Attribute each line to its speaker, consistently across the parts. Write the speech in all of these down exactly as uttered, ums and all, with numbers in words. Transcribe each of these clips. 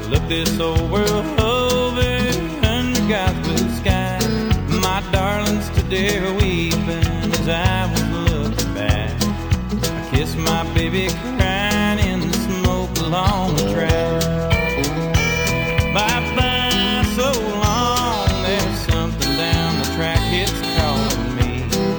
Speaker 1: Look this old world over under God's blue sky. My darlings today are weeping as I was looking back. I kissed my baby crying in the smoke along the track. Bye-bye, so long, there's something down the track, it's calling me.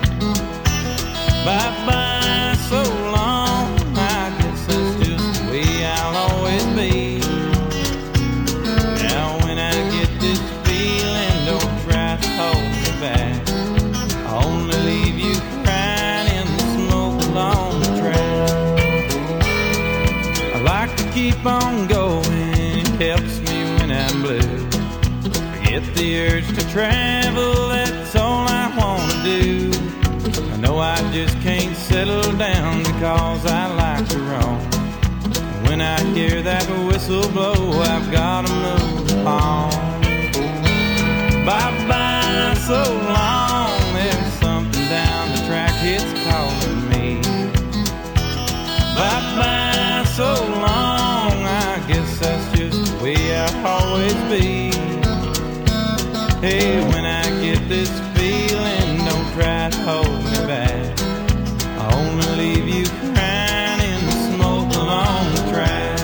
Speaker 1: Bye-bye, so long, I guess that's just the way I'll always be. Now when I get this feeling, don't try to hold me back. I'll only leave you crying in the smoke along the track. I like to keep on going, it helps me when I'm blue. I get the urge to travel, that's all I wanna do. I know I just can't settle down because I like to roam. When I hear that whistle blow, I've gotta move on. Bye-bye, so long, there's something down the track, it's calling me. Bye-bye, so long, I guess that's just the way I'll always be. Hey, when I get this feeling, don't try to hold me back. I'll only leave you crying in the smoke along the tracks.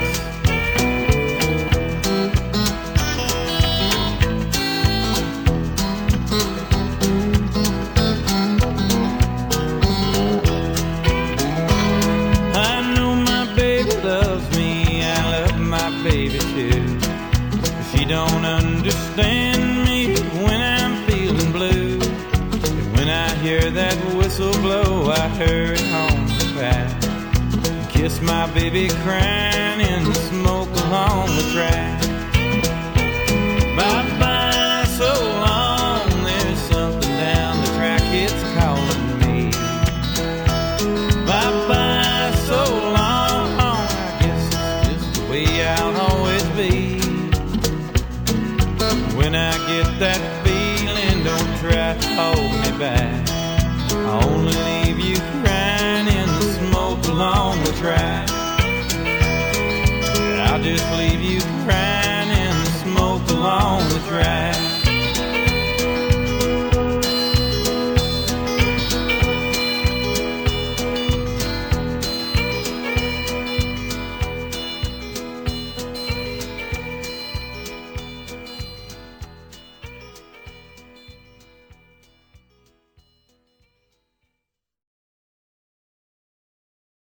Speaker 1: I know my baby loves me, I love my baby too. But she don't understand me when I'm feeling blue. And when I hear that whistle blow, I hurry home back and kiss my baby crying in the smoke along the track. Bye-bye, so long, there's something down the track, it's calling me. Bye-bye, so long, I guess it's just the way I'll always be. When I get that feeling, don't try to hold me back. I'll only leave you crying in the smoke along the track. I'll just leave you crying in the smoke along the track.